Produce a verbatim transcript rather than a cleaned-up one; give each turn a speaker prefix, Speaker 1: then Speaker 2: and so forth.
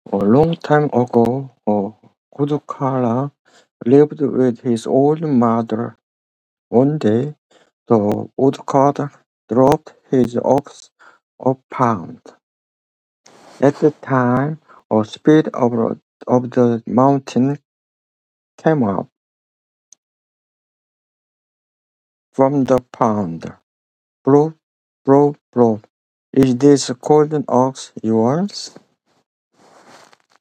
Speaker 1: A long time ago, a woodcutter lived with his old mother. One day, the woodcutter dropped his ox a pound. At the time, a spirit of, the- of the mountain came up from the pond. Bro, bro, bro, is this golden ox yours?